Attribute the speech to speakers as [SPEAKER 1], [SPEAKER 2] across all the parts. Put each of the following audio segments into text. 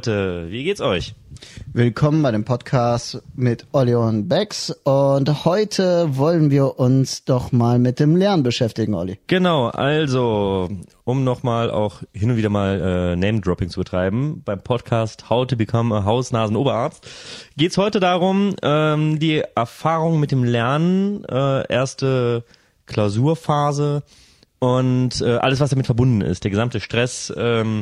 [SPEAKER 1] Leute, wie geht's euch?
[SPEAKER 2] Willkommen bei dem Podcast mit Olli und Bex und heute wollen wir uns doch mal mit dem Lernen beschäftigen, Olli.
[SPEAKER 1] Genau, also um nochmal auch hin und wieder mal Name-Dropping zu betreiben, beim Podcast How to Become a Haus-Nasen-Oberarzt geht's heute darum, die Erfahrung mit dem Lernen, erste Klausurphase und alles, was damit verbunden ist, der gesamte Stress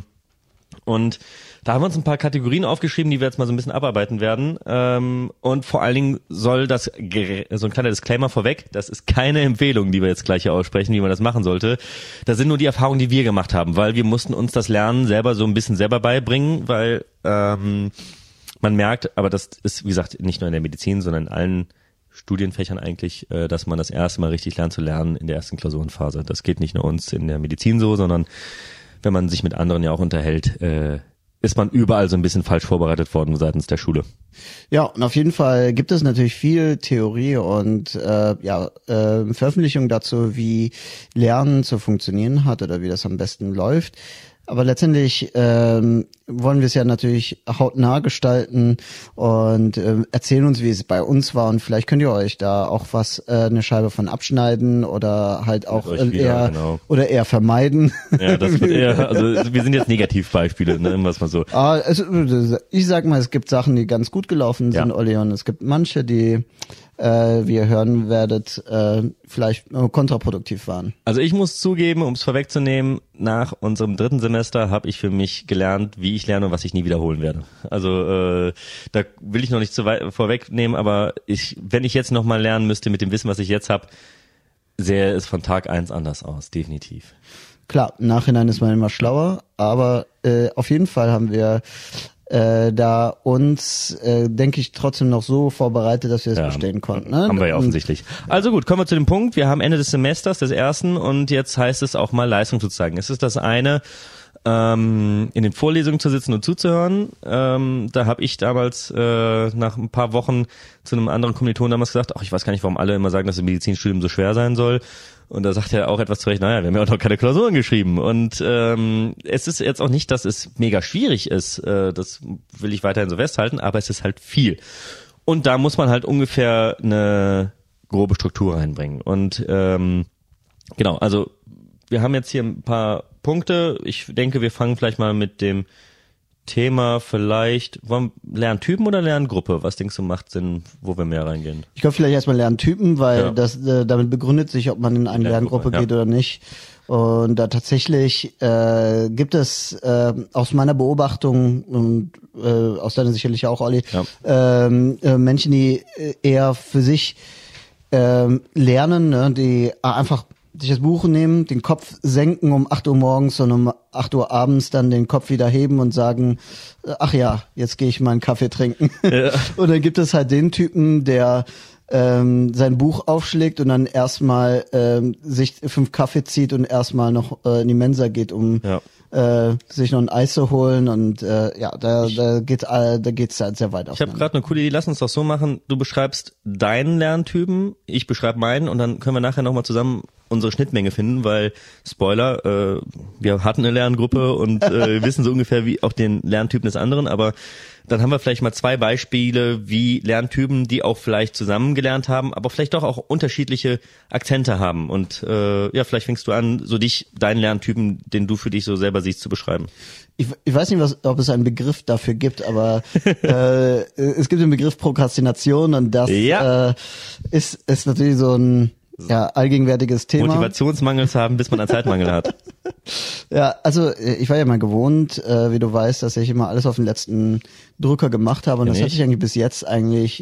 [SPEAKER 1] und da haben wir uns ein paar Kategorien aufgeschrieben, die wir jetzt mal so ein bisschen abarbeiten werden. Und vor allen Dingen soll das, so ein kleiner Disclaimer vorweg, das ist keine Empfehlung, die wir jetzt gleich hier aussprechen, wie man das machen sollte. Das sind nur die Erfahrungen, die wir gemacht haben, weil wir mussten uns das Lernen selber so ein bisschen selber beibringen, weil man merkt, aber das ist, wie gesagt, nicht nur in der Medizin, sondern in allen Studienfächern eigentlich, dass man das erste Mal richtig lernt zu lernen in der ersten Klausurenphase. Das geht nicht nur uns in der Medizin so, sondern wenn man sich mit anderen ja auch unterhält, ist man überall so ein bisschen falsch vorbereitet worden seitens der Schule.
[SPEAKER 2] Ja, und auf jeden Fall gibt es natürlich viel Theorie und Veröffentlichungen dazu, wie Lernen zu funktionieren hat oder wie das am besten läuft. Aber letztendlich wollen wir es ja natürlich hautnah gestalten und erzählen uns, wie es bei uns war. Und vielleicht könnt ihr euch da auch eine Scheibe von abschneiden oder halt auch eher vermeiden.
[SPEAKER 1] Ja, das wird eher, also wir sind jetzt Negativbeispiele, ne, was mal so.
[SPEAKER 2] Also, ich sag mal, es gibt Sachen, die ganz gut gelaufen sind, ja. Olli, und es gibt manche, die wie ihr hören werdet, vielleicht kontraproduktiv waren.
[SPEAKER 1] Also ich muss zugeben, um es vorwegzunehmen, nach unserem 3. Semester habe ich für mich gelernt, wie ich lerne und was ich nie wiederholen werde. Also da will ich noch nicht zu weit vorwegnehmen, aber wenn ich jetzt nochmal lernen müsste mit dem Wissen, was ich jetzt habe, sähe es von Tag 1 anders aus, definitiv.
[SPEAKER 2] Klar, im Nachhinein ist man immer schlauer, aber auf jeden Fall haben wir da uns, denke ich, trotzdem noch so vorbereitet, dass wir es bestehen konnten. Ne?
[SPEAKER 1] Haben wir ja offensichtlich. Also gut, kommen wir zu dem Punkt. Wir haben Ende des Semesters, des ersten, und jetzt heißt es auch mal Leistung zu zeigen. Es ist das eine, in den Vorlesungen zu sitzen und zuzuhören. Da habe ich damals nach ein paar Wochen zu einem anderen Kommiliton damals gesagt, ich weiß gar nicht, warum alle immer sagen, dass das Medizinstudium so schwer sein soll. Und da sagt er auch etwas zurecht, naja, wir haben ja auch noch keine Klausuren geschrieben. Und es ist jetzt auch nicht, dass es mega schwierig ist, das will ich weiterhin so festhalten, aber es ist halt viel. Und da muss man halt ungefähr eine grobe Struktur reinbringen. Und genau, also wir haben jetzt hier ein paar Punkte. Ich denke, wir fangen vielleicht mal mit dem Thema Lerntypen oder Lerngruppe? Was denkst du macht Sinn, wo wir mehr reingehen?
[SPEAKER 2] Ich glaube vielleicht erstmal Lerntypen, weil das damit begründet sich, ob man in eine Lerngruppe geht oder nicht. Und da tatsächlich gibt es aus meiner Beobachtung und aus deiner sicherlich auch, Olli, Menschen, die eher für sich lernen, ne, die einfach sich das Buch nehmen, den Kopf senken um 8 Uhr morgens und um 8 Uhr abends dann den Kopf wieder heben und sagen, ach ja, jetzt gehe ich mal einen Kaffee trinken. Ja. Und dann gibt es halt den Typen, der sein Buch aufschlägt und dann erstmal sich 5 Kaffee zieht und erstmal noch in die Mensa geht, um sich noch ein Eis zu holen und da geht's halt sehr weit aus.
[SPEAKER 1] Ich habe gerade eine coole Idee, lass uns doch so machen, du beschreibst deinen Lerntypen, ich beschreibe meinen und dann können wir nachher nochmal zusammen unsere Schnittmenge finden, weil, Spoiler, wir hatten eine Lerngruppe und wissen so ungefähr wie auch den Lerntypen des anderen, aber dann haben wir vielleicht mal 2 Beispiele, wie Lerntypen, die auch vielleicht zusammen gelernt haben, aber vielleicht doch auch unterschiedliche Akzente haben. Und vielleicht fängst du an, so deinen Lerntypen, den du für dich so selber siehst, zu beschreiben.
[SPEAKER 2] Ich weiß nicht, ob es einen Begriff dafür gibt, aber es gibt den Begriff Prokrastination und das ist natürlich so ein allgegenwärtiges Thema.
[SPEAKER 1] Motivationsmangel zu haben, bis man einen Zeitmangel hat.
[SPEAKER 2] Ja, also ich war ja mal gewohnt, wie du weißt, dass ich immer alles auf den letzten Drücker gemacht habe und das hat sich eigentlich bis jetzt eigentlich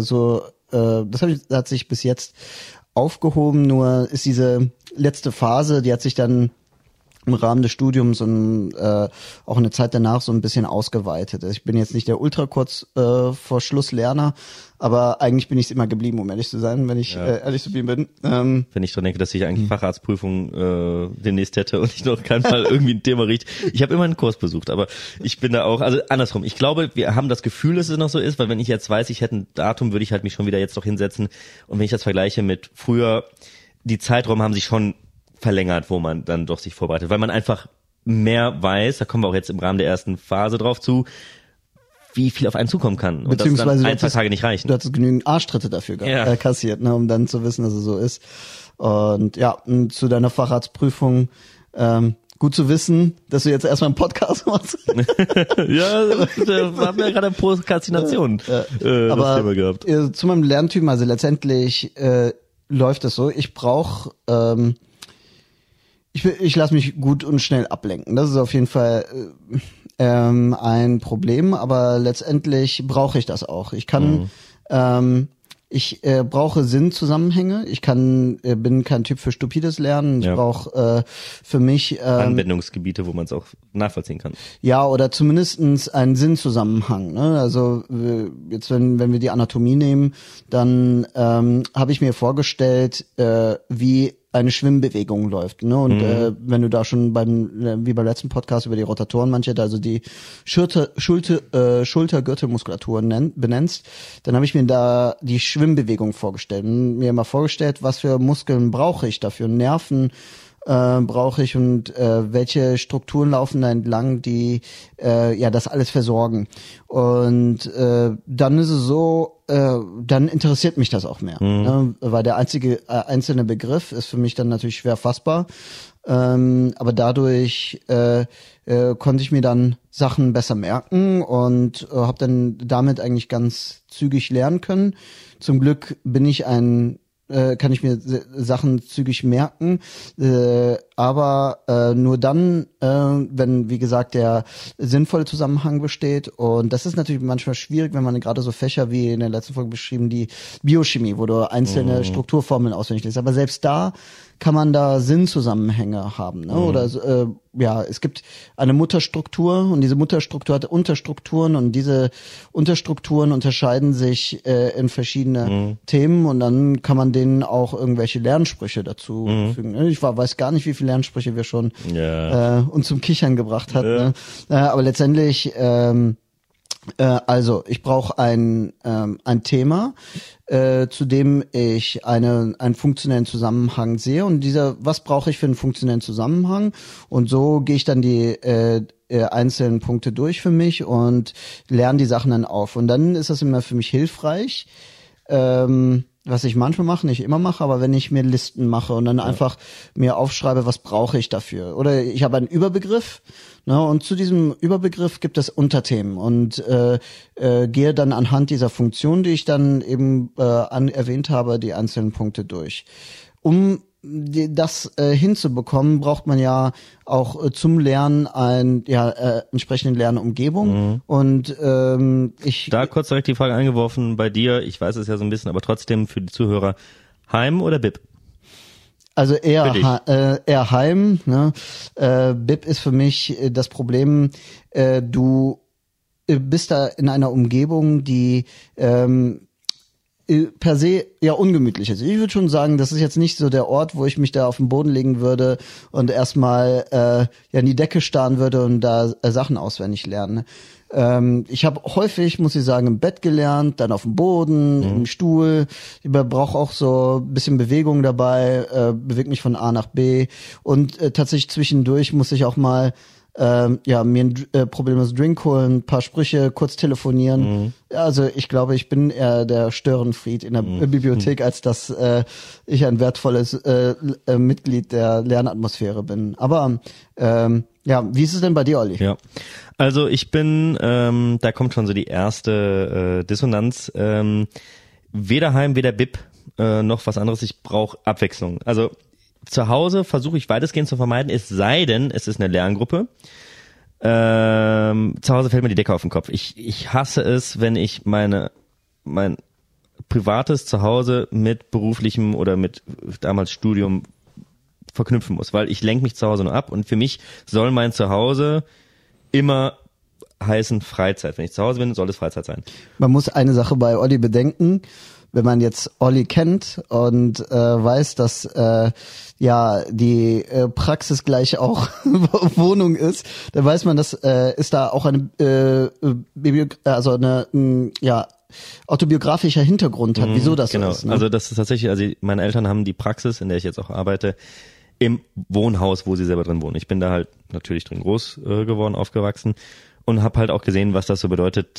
[SPEAKER 2] hat sich bis jetzt aufgehoben, nur ist diese letzte Phase, die hat sich dann im Rahmen des Studiums und auch eine Zeit danach so ein bisschen ausgeweitet. Ich bin jetzt nicht der ultra kurz vor Schluss Lerner, aber eigentlich bin ich es immer geblieben, um ehrlich zu sein, wenn ich ehrlich zu bin.
[SPEAKER 1] Wenn ich dran denke, dass ich eigentlich Facharztprüfung demnächst hätte und ich noch kein Mal irgendwie ein Thema riecht. Ich habe immer einen Kurs besucht, aber ich bin da auch, also andersrum. Ich glaube, wir haben das Gefühl, dass es noch so ist, weil wenn ich jetzt weiß, ich hätte ein Datum, würde ich halt mich schon wieder jetzt noch hinsetzen. Und wenn ich das vergleiche mit früher, die Zeiträume haben sich schon verlängert, wo man dann doch sich vorbereitet, weil man einfach mehr weiß, da kommen wir auch jetzt im Rahmen der ersten Phase drauf zu, wie viel auf einen zukommen kann. Und dass dann 1-2 Tage nicht reichen.
[SPEAKER 2] Du hattest genügend Arschtritte dafür kassiert, ne, um dann zu wissen, dass es so ist. Und ja, zu deiner Facharztprüfung, gut zu wissen, dass du jetzt erstmal einen Podcast machst.
[SPEAKER 1] Ja, da haben wir gerade Prokrastination
[SPEAKER 2] das Thema gehabt. Zu meinem Lerntypen, also letztendlich läuft es so, ich brauche ich lasse mich gut und schnell ablenken. Das ist auf jeden Fall ein Problem, aber letztendlich brauche ich das auch. Ich kann ich brauche Sinnzusammenhänge. Ich bin kein Typ für stupides Lernen. Ich brauche für mich
[SPEAKER 1] Anwendungsgebiete, wo man es auch nachvollziehen kann.
[SPEAKER 2] Ja, oder zumindestens einen Sinnzusammenhang. Ne? Also jetzt, wenn wir die Anatomie nehmen, dann habe ich mir vorgestellt, wie eine Schwimmbewegung läuft, ne? Und wenn du da schon wie beim letzten Podcast über die Rotatoren also die Schultergürtelmuskulatur benennst, dann habe ich mir da die Schwimmbewegung vorgestellt und mir mal vorgestellt, was für Muskeln brauche ich dafür, Nerven brauche ich und welche Strukturen laufen da entlang, die das alles versorgen. Und dann ist es so, dann interessiert mich das auch mehr, ne? Weil der einzelne Begriff ist für mich dann natürlich schwer fassbar, aber dadurch konnte ich mir dann Sachen besser merken und habe dann damit eigentlich ganz zügig lernen können. Zum Glück kann ich mir Sachen zügig merken, aber nur dann, wenn, wie gesagt, der sinnvolle Zusammenhang besteht. Und das ist natürlich manchmal schwierig, wenn man gerade so Fächer wie in der letzten Folge beschrieben, die Biochemie, wo du einzelne Strukturformeln auswendig liest. Aber selbst da kann man da Sinnzusammenhänge haben, ne? Oder es gibt eine Mutterstruktur und diese Mutterstruktur hat Unterstrukturen und diese Unterstrukturen unterscheiden sich in verschiedene Themen und dann kann man denen auch irgendwelche Lernsprüche dazu fügen. Ich weiß gar nicht, wie viele Lernsprüche wir schon uns zum Kichern gebracht hatten. Ne? Aber letztendlich also ich brauche ein Thema, zu dem ich einen funktionellen Zusammenhang sehe und was brauche ich für einen funktionellen Zusammenhang und so gehe ich dann die einzelnen Punkte durch für mich und lerne die Sachen dann auf und dann ist das immer für mich hilfreich, was ich manchmal mache, nicht immer mache, aber wenn ich mir Listen mache und dann einfach mir aufschreibe, was brauche ich dafür oder ich habe einen Überbegriff. Ne, und zu diesem Überbegriff gibt es Unterthemen und gehe dann anhand dieser Funktion, die ich dann eben erwähnt habe, die einzelnen Punkte durch. Um das hinzubekommen, braucht man ja auch zum Lernen entsprechende Lernumgebung. Und
[SPEAKER 1] da kurz direkt die Frage eingeworfen bei dir, ich weiß es ja so ein bisschen, aber trotzdem für die Zuhörer, Heim oder Bib?
[SPEAKER 2] Also eher Heim, ne? Bib ist für mich das Problem, du bist da in einer Umgebung, die per se ja ungemütlich ist. Ich würde schon sagen, das ist jetzt nicht so der Ort, wo ich mich da auf den Boden legen würde und erstmal in die Decke starren würde und da Sachen auswendig lernen. Ich habe häufig, muss ich sagen, im Bett gelernt, dann auf dem Boden, im Stuhl. Ich brauche auch so ein bisschen Bewegung dabei, bewege mich von A nach B und tatsächlich zwischendurch muss ich auch mal mir ein problemloses Drink holen, ein paar Sprüche, kurz telefonieren. Also ich glaube, ich bin eher der Störenfried in der Bibliothek, als dass ich ein wertvolles Mitglied der Lernatmosphäre bin. Aber wie ist es denn bei dir, Olli?
[SPEAKER 1] Ja, also ich bin, da kommt schon so die erste Dissonanz. Weder Heim, weder Bib, noch was anderes. Ich brauche Abwechslung. Also zu Hause versuche ich weitestgehend zu vermeiden, es sei denn, es ist eine Lerngruppe. Zu Hause fällt mir die Decke auf den Kopf. Ich hasse es, wenn ich mein privates Zuhause mit beruflichem oder mit damals Studium verknüpfen muss, weil ich lenke mich zu Hause nur ab und für mich soll mein Zuhause immer heißen Freizeit. Wenn ich zu Hause bin, soll es Freizeit sein.
[SPEAKER 2] Man muss eine Sache bei Olli bedenken. Wenn man jetzt Olli kennt und weiß, dass die Praxis gleich auch Wohnung ist, dann weiß man, dass ist da auch eine autobiografischer Hintergrund hat, wieso das so ist.
[SPEAKER 1] Ne? Also das ist tatsächlich, meine Eltern haben die Praxis, in der ich jetzt auch arbeite, im Wohnhaus, wo sie selber drin wohnen. Ich bin da halt natürlich drin groß geworden, aufgewachsen und habe halt auch gesehen, was das so bedeutet,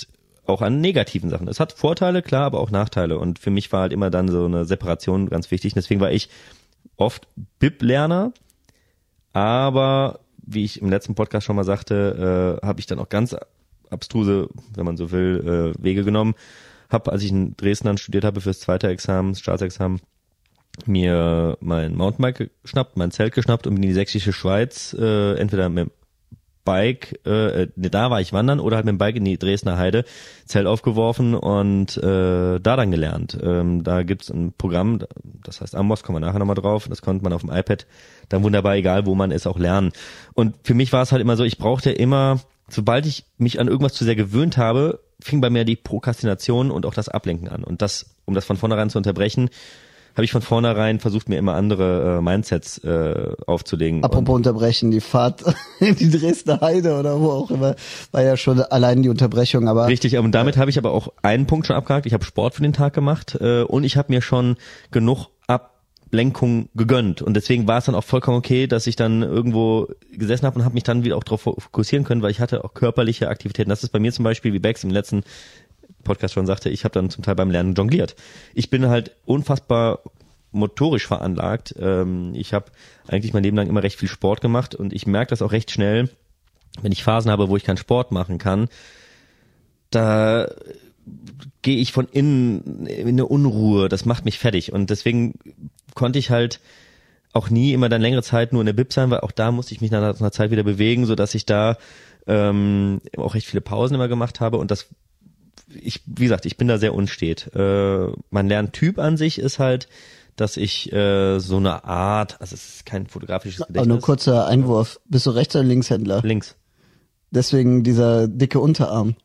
[SPEAKER 1] auch an negativen Sachen. Es hat Vorteile, klar, aber auch Nachteile. Und für mich war halt immer dann so eine Separation ganz wichtig. Deswegen war ich oft BIP-Lerner, aber wie ich im letzten Podcast schon mal sagte, habe ich dann auch ganz abstruse, wenn man so will, Wege genommen. Hab, als ich in Dresden dann studiert habe fürs zweite Examen, Staatsexamen, mir mein Mountainbike geschnappt, mein Zelt geschnappt und bin in die sächsische Schweiz, entweder mit dem Bike, da war ich wandern oder halt mit dem Bike in die Dresdner Heide, Zelt aufgeworfen und da dann gelernt. Da gibt's ein Programm, das heißt Amos, kommen wir nachher nochmal drauf, das konnte man auf dem iPad dann wunderbar, egal wo man ist, auch lernen. Und für mich war es halt immer so, ich brauchte immer, sobald ich mich an irgendwas zu sehr gewöhnt habe, fing bei mir die Prokrastination und auch das Ablenken an. Und das, um das von vornherein zu unterbrechen, habe ich von vornherein versucht, mir immer andere Mindsets aufzulegen.
[SPEAKER 2] Apropos unterbrechen, die Fahrt in die Dresdner Heide oder wo auch immer, war ja schon allein die Unterbrechung. Aber
[SPEAKER 1] richtig, und damit habe ich aber auch einen Punkt schon abgehakt. Ich habe Sport für den Tag gemacht und ich habe mir schon genug Ablenkung gegönnt. Und deswegen war es dann auch vollkommen okay, dass ich dann irgendwo gesessen habe und habe mich dann wieder auch darauf fokussieren können, weil ich hatte auch körperliche Aktivitäten. Das ist bei mir zum Beispiel, wie Bex im letzten Podcast schon sagte, ich habe dann zum Teil beim Lernen jongliert. Ich bin halt unfassbar motorisch veranlagt. Ich habe eigentlich mein Leben lang immer recht viel Sport gemacht und ich merke das auch recht schnell, wenn ich Phasen habe, wo ich keinen Sport machen kann, da gehe ich von innen in eine Unruhe, das macht mich fertig und deswegen konnte ich halt auch nie immer dann längere Zeit nur in der Bib sein, weil auch da musste ich mich nach einer Zeit wieder bewegen, so dass ich da auch recht viele Pausen immer gemacht habe und das wie gesagt, ich bin da sehr unstet. Mein Lerntyp an sich ist halt, dass ich so eine Art, also es ist kein fotografisches Gedächtnis.
[SPEAKER 2] Aber nur kurzer Einwurf. Bist du Rechts- oder Linkshändler?
[SPEAKER 1] Links.
[SPEAKER 2] Deswegen dieser dicke Unterarm.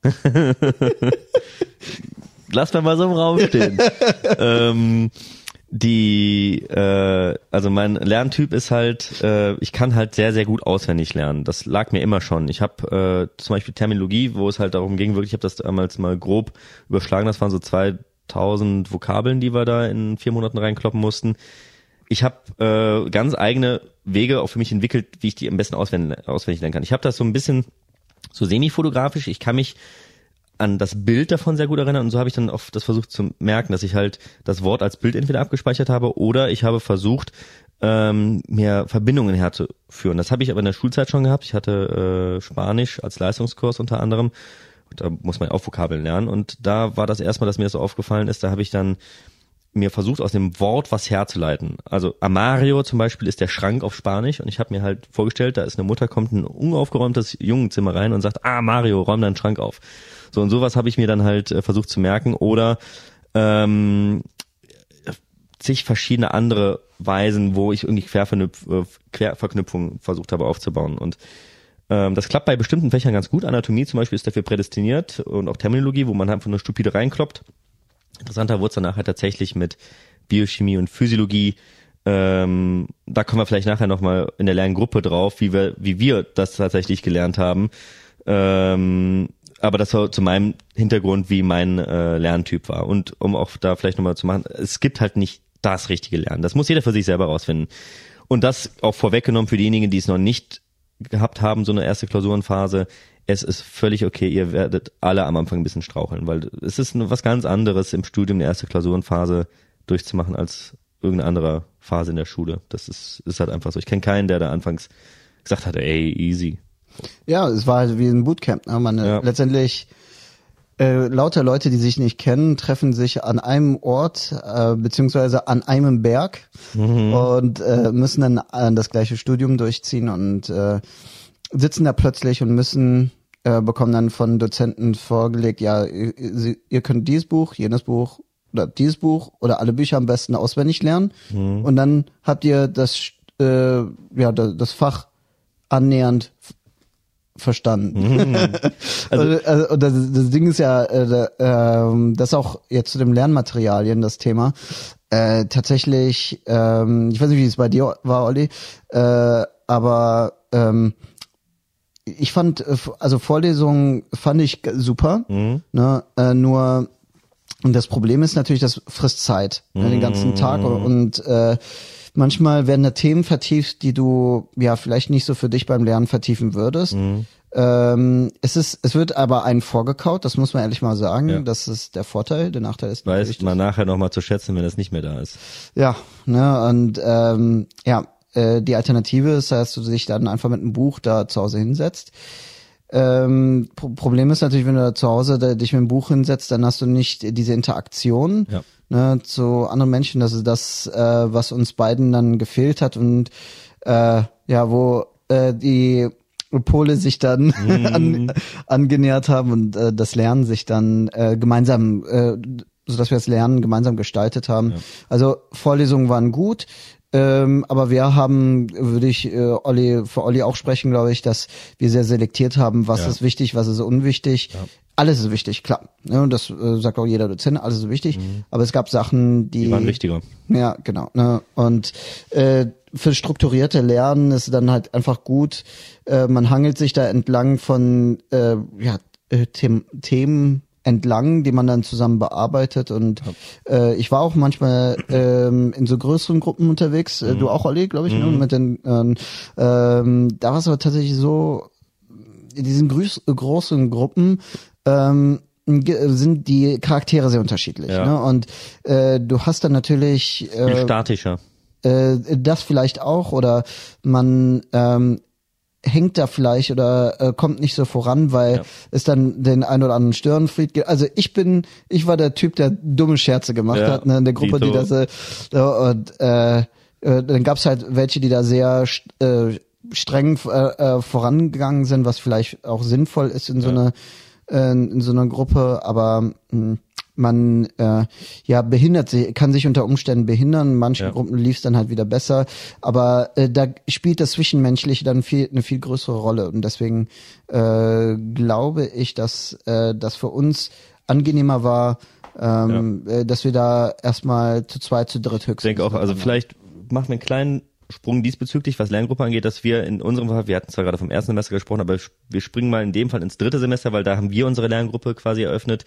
[SPEAKER 1] Lass mal so im Raum stehen. Also mein Lerntyp ist halt, ich kann halt sehr, sehr gut auswendig lernen. Das lag mir immer schon. Ich habe zum Beispiel Terminologie, wo es halt darum ging, wirklich, ich habe das damals mal grob überschlagen, das waren so 2000 Vokabeln, die wir da in 4 Monaten reinkloppen mussten. Ich habe ganz eigene Wege auch für mich entwickelt, wie ich die am besten auswendig lernen kann. Ich habe das so ein bisschen so semi-fotografisch, ich kann mich an das Bild davon sehr gut erinnern und so habe ich dann auch das versucht zu merken, dass ich halt das Wort als Bild entweder abgespeichert habe oder ich habe versucht, mir Verbindungen herzuführen. Das habe ich aber in der Schulzeit schon gehabt. Ich hatte Spanisch als Leistungskurs unter anderem. Da muss man ja auch Vokabeln lernen und da war das erstmal, dass mir das so aufgefallen ist, da habe ich dann mir versucht, aus dem Wort was herzuleiten. Also Armario zum Beispiel ist der Schrank auf Spanisch und ich habe mir halt vorgestellt, da ist eine Mutter, kommt in ein unaufgeräumtes Jungenzimmer rein und sagt, Mario, räum deinen Schrank auf. So und sowas habe ich mir dann halt versucht zu merken oder zig verschiedene andere Weisen, wo ich irgendwie Querverknüpfungen versucht habe aufzubauen und das klappt bei bestimmten Fächern ganz gut. Anatomie zum Beispiel ist dafür prädestiniert und auch Terminologie, wo man einfach nur stupide reinkloppt. Interessanter wurde es dann nachher tatsächlich mit Biochemie und Physiologie. Da kommen wir vielleicht nachher nochmal in der Lerngruppe drauf, wie wir das tatsächlich gelernt haben. Aber das war zu meinem Hintergrund, wie mein Lerntyp war. Und um auch da vielleicht nochmal zu machen, es gibt halt nicht das richtige Lernen. Das muss jeder für sich selber rausfinden. Und das auch vorweggenommen für diejenigen, die es noch nicht gehabt haben, so eine erste Klausurenphase. Es ist völlig okay, ihr werdet alle am Anfang ein bisschen straucheln, weil es ist was ganz anderes im Studium eine erste Klausurenphase durchzumachen als irgendeine andere Phase in der Schule. Das ist halt einfach so. Ich kenne keinen, der da anfangs gesagt hat, ey, easy.
[SPEAKER 2] Ja, es war halt wie ein Bootcamp. Ne? Letztendlich lauter Leute, die sich nicht kennen, treffen sich an einem Ort beziehungsweise an einem Berg und müssen dann das gleiche Studium durchziehen und sitzen da plötzlich und müssen bekommen dann von Dozenten vorgelegt, ja, ihr könnt dieses Buch, jenes Buch oder dieses Buch oder alle Bücher am besten auswendig lernen und dann habt ihr das Fach annähernd verstanden. Also das Ding ist ja, das auch jetzt zu den Lernmaterialien das Thema. Tatsächlich, ich weiß nicht, wie es bei dir war, Olli, aber ich fand, also Vorlesungen fand ich super, ne? Nur und das Problem ist natürlich, das frisst Zeit, den ganzen Tag und manchmal werden da Themen vertieft, die du ja vielleicht nicht so für dich beim Lernen vertiefen würdest. Es wird aber einen vorgekaut, das muss man ehrlich mal sagen. Ja. Das ist der Vorteil, der Nachteil ist
[SPEAKER 1] natürlich. Weiß man nachher nochmal zu schätzen, wenn das nicht mehr da ist.
[SPEAKER 2] Ja, ne, und die Alternative ist, dass du dich dann einfach mit einem Buch da zu Hause hinsetzt. Problem ist natürlich, wenn du da zu Hause dich mit einem Buch hinsetzt, dann hast du nicht diese Interaktion zu anderen Menschen. Das ist das, was uns beiden dann gefehlt hat und wo die Pole sich dann angenähert haben und das Lernen sich dann gemeinsam, sodass wir das Lernen gemeinsam gestaltet haben. Ja. Also Vorlesungen waren gut, aber wir haben, würde ich für Olli auch sprechen, glaube ich, dass wir sehr selektiert haben, was ist wichtig, was ist unwichtig. Ja. Alles ist wichtig, klar. Ja, und das sagt auch jeder Dozent, alles ist wichtig. Aber es gab Sachen, die
[SPEAKER 1] waren wichtiger.
[SPEAKER 2] Ja, genau. Ne? Und für strukturierte Lernen ist dann halt einfach gut, man hangelt sich da entlang von Themen entlang, die man dann zusammen bearbeitet und ich war auch manchmal in so größeren Gruppen unterwegs, du auch, Olli, glaube ich, ne? Mit den da war es aber tatsächlich so, in diesen großen Gruppen sind die Charaktere sehr unterschiedlich, ne? Und du hast dann natürlich
[SPEAKER 1] viel statischer.
[SPEAKER 2] Das vielleicht auch, oder man hängt da vielleicht oder kommt nicht so voran, weil es dann den ein oder anderen Störenfried gibt. Also ich war der Typ, der dumme Scherze gemacht hat, ne, in der Gruppe, die das dann gab's halt welche, die da sehr streng vorangegangen sind, was vielleicht auch sinnvoll ist in so einer Gruppe, aber man kann sich unter Umständen behindern. In manchen Gruppen lief es dann halt wieder besser, aber da spielt das Zwischenmenschliche dann eine viel größere Rolle und deswegen glaube ich, dass das für uns angenehmer war, dass wir da erstmal zu zweit, zu dritt höchstens.
[SPEAKER 1] Ich denke auch, also vielleicht machen wir einen kleinen Sprung diesbezüglich, was Lerngruppe angeht, dass wir in unserem Fall, wir hatten zwar gerade vom ersten Semester gesprochen, aber wir springen mal in dem Fall ins dritte Semester, weil da haben wir unsere Lerngruppe quasi eröffnet.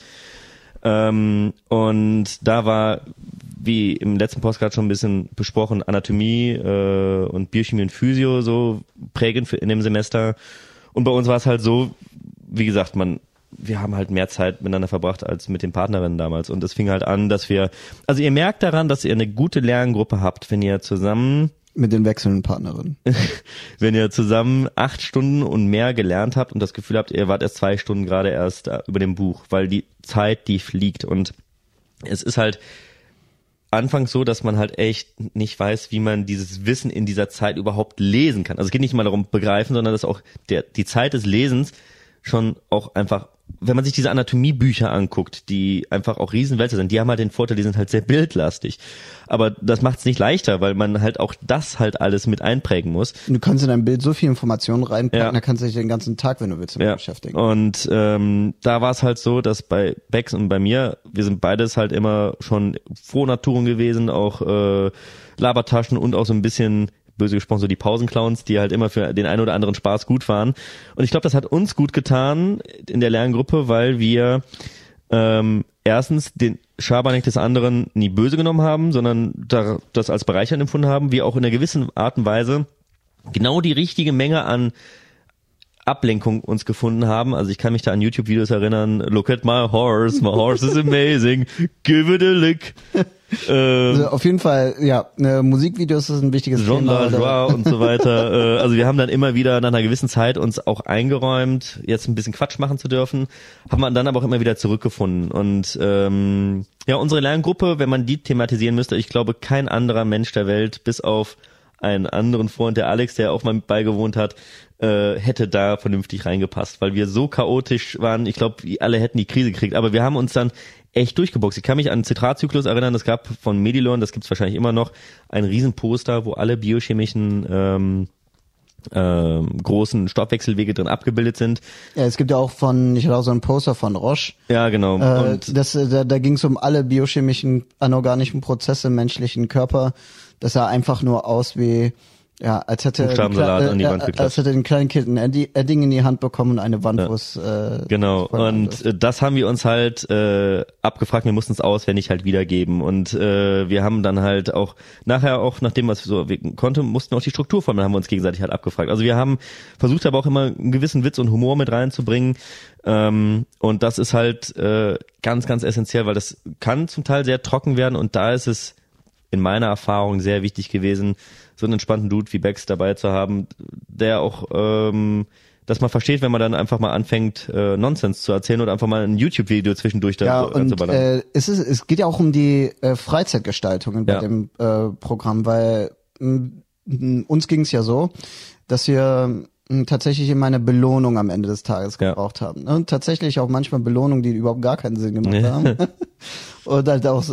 [SPEAKER 1] Und da war, wie im letzten Podcast schon ein bisschen besprochen, Anatomie und Biochemie und Physio so prägend in dem Semester. Und bei uns war es halt so, wie gesagt, wir haben halt mehr Zeit miteinander verbracht als mit den Partnerinnen damals. Und es fing halt an, dass also ihr merkt daran, dass ihr eine gute Lerngruppe habt, wenn ihr zusammen
[SPEAKER 2] mit den wechselnden Partnerinnen.
[SPEAKER 1] Wenn ihr zusammen 8 Stunden und mehr gelernt habt und das Gefühl habt, ihr wart erst 2 Stunden gerade erst über dem Buch, weil die Zeit, die fliegt. Und es ist halt anfangs so, dass man halt echt nicht weiß, wie man dieses Wissen in dieser Zeit überhaupt lesen kann. Also es geht nicht mal darum begreifen, sondern dass auch die Zeit des Lesens schon auch einfach, wenn man sich diese Anatomiebücher anguckt, die einfach auch Riesenwälzer sind, die haben halt den Vorteil, die sind halt sehr bildlastig. Aber das macht es nicht leichter, weil man halt auch das halt alles mit einprägen muss.
[SPEAKER 2] Du kannst in dein Bild so viel Informationen reinpacken, da kannst du dich den ganzen Tag, wenn du willst, damit beschäftigen.
[SPEAKER 1] Und da war es halt so, dass bei Bex und bei mir, wir sind beides halt immer schon Frohnaturen gewesen, auch Labertaschen und auch so ein bisschen, böse gesprochen, so die Pausenclowns, die halt immer für den einen oder anderen Spaß gut waren. Und ich glaube, das hat uns gut getan in der Lerngruppe, weil wir erstens den Schabernack des anderen nie böse genommen haben, sondern das als bereichernd empfunden haben. Wir auch in einer gewissen Art und Weise genau die richtige Menge an Ablenkung uns gefunden haben. Also ich kann mich da an YouTube-Videos erinnern. Look at my horse is amazing. Give it a lick.
[SPEAKER 2] Also auf jeden Fall, Musikvideos ist ein wichtiges Thema.
[SPEAKER 1] Joie und so weiter. Also wir haben dann immer wieder nach einer gewissen Zeit uns auch eingeräumt, jetzt ein bisschen Quatsch machen zu dürfen, haben wir dann aber auch immer wieder zurückgefunden. Und unsere Lerngruppe, wenn man die thematisieren müsste, ich glaube, kein anderer Mensch der Welt, bis auf einen anderen Freund, der Alex, der auch mal mit beigewohnt hat, hätte da vernünftig reingepasst, weil wir so chaotisch waren. Ich glaube, alle hätten die Krise gekriegt, aber wir haben uns dann echt durchgeboxt. Ich kann mich an den Zitratzyklus erinnern, das gab von Medilon, das gibt's wahrscheinlich immer noch, ein Riesenposter, wo alle biochemischen großen Stoffwechselwege drin abgebildet sind.
[SPEAKER 2] Ja, es gibt ja auch ich hatte auch so ein Poster von Roche.
[SPEAKER 1] Ja, genau.
[SPEAKER 2] Und da ging es um alle biochemischen, anorganischen Prozesse im menschlichen Körper. Das sah einfach nur aus wie Ja, als hätte
[SPEAKER 1] Buchstabensalat an die Wand geklatscht.
[SPEAKER 2] Als hätte ein kleines Kind ein Edding in die Hand bekommen und eine Wand, wo es
[SPEAKER 1] genau. Und das haben wir uns halt abgefragt. Wir mussten es auswendig halt wiedergeben. Und wir haben dann halt auch nachher auch, nachdem wir so konnten, mussten wir auch die Strukturformeln haben wir uns gegenseitig halt abgefragt. Also wir haben versucht, aber auch immer einen gewissen Witz und Humor mit reinzubringen. Und das ist halt ganz, ganz essentiell, weil das kann zum Teil sehr trocken werden. Und da ist es in meiner Erfahrung sehr wichtig gewesen, so einen entspannten Dude wie Bex dabei zu haben, der auch dass man versteht, wenn man dann einfach mal anfängt, Nonsens zu erzählen oder einfach mal ein YouTube-Video zwischendurch da
[SPEAKER 2] zu ballern. Es geht ja auch um die Freizeitgestaltung bei dem Programm, weil uns ging es ja so, dass wir tatsächlich immer eine Belohnung am Ende des Tages gebraucht haben. Und tatsächlich auch manchmal Belohnungen, die überhaupt gar keinen Sinn gemacht haben. Und halt auch,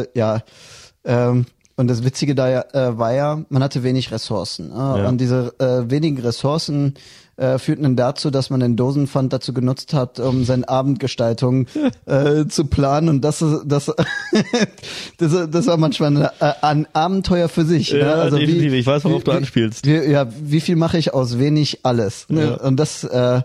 [SPEAKER 2] und das Witzige da war ja, man hatte wenig Ressourcen. Und diese wenigen Ressourcen führten dann dazu, dass man den Dosenpfand dazu genutzt hat, um seine Abendgestaltung zu planen. Und das war manchmal ein Abenteuer für sich.
[SPEAKER 1] Ja, ne? Also definitiv. Ich weiß, worauf du anspielst.
[SPEAKER 2] Wie viel mache ich aus wenig alles? Ne?
[SPEAKER 1] Ja.
[SPEAKER 2] Und das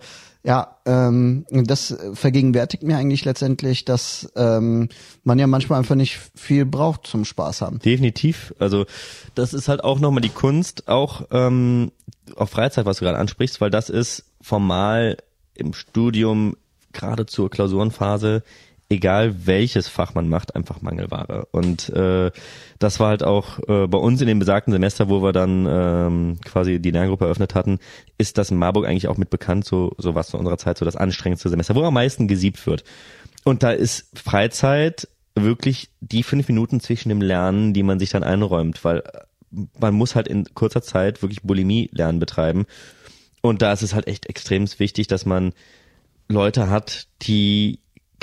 [SPEAKER 2] das vergegenwärtigt mir eigentlich letztendlich, dass man ja manchmal einfach nicht viel braucht zum Spaß haben.
[SPEAKER 1] Definitiv. Also das ist halt auch nochmal die Kunst, auch auf Freizeit, was du gerade ansprichst, weil das ist formal im Studium, gerade zur Klausurenphase, egal welches Fach man macht, einfach Mangelware. Und das war halt auch bei uns in dem besagten Semester, wo wir dann quasi die Lerngruppe eröffnet hatten, ist das in Marburg eigentlich auch mit bekannt, so was zu unserer Zeit so das anstrengendste Semester, wo am meisten gesiebt wird. Und da ist Freizeit wirklich die 5 Minuten zwischen dem Lernen, die man sich dann einräumt, weil man muss halt in kurzer Zeit wirklich Bulimie-Lernen betreiben. Und da ist es halt echt extrem wichtig, dass man Leute hat, die